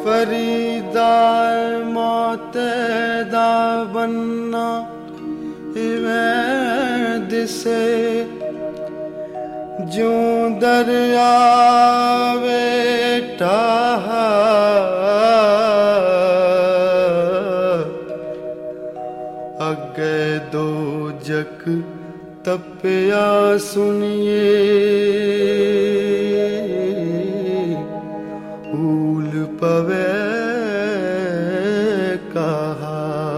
फरीदा मौते दा बनना इवें दिसे जूं दरियावे टाहा अगे दो जक तपिया सुनिए ऊल पवे कहा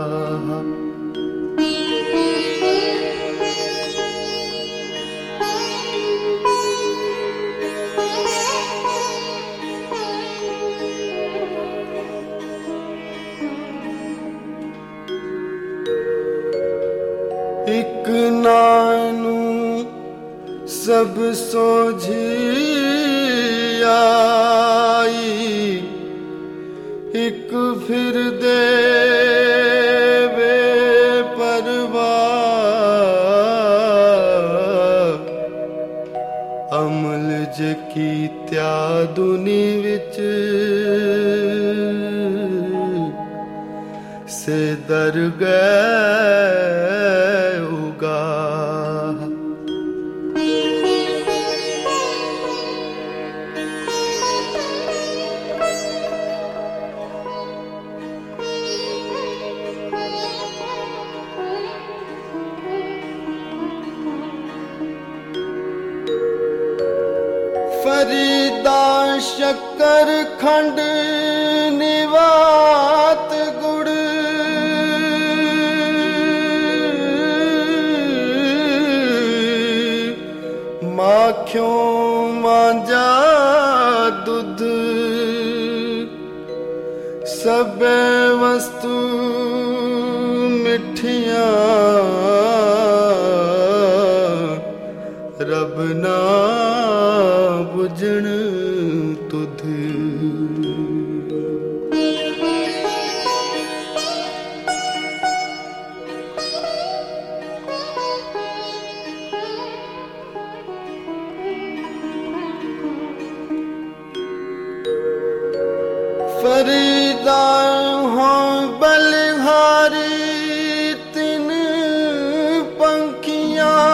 एक नानू सब सोझी आई एक फिर दे बेपरवाह अमल जे कीत्या दुनी विच से दर गए उगा फरीदा शक्कर खंड निवात गुड़ माखियों मांजा दूध सब वस्तु मिठियां रब ना बुझण तुध फरीदा हों बलिहारी तिन पंखियां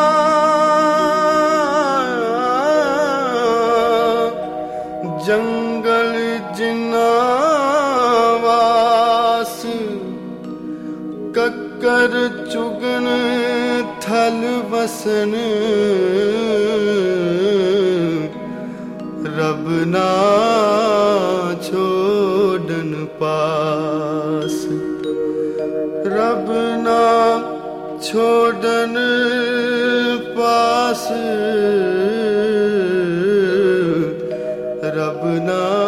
जंगल जिनावास कक्कर चुगन थल वसन रब ना छोड़न पास रब ना छोड़न पास रब ना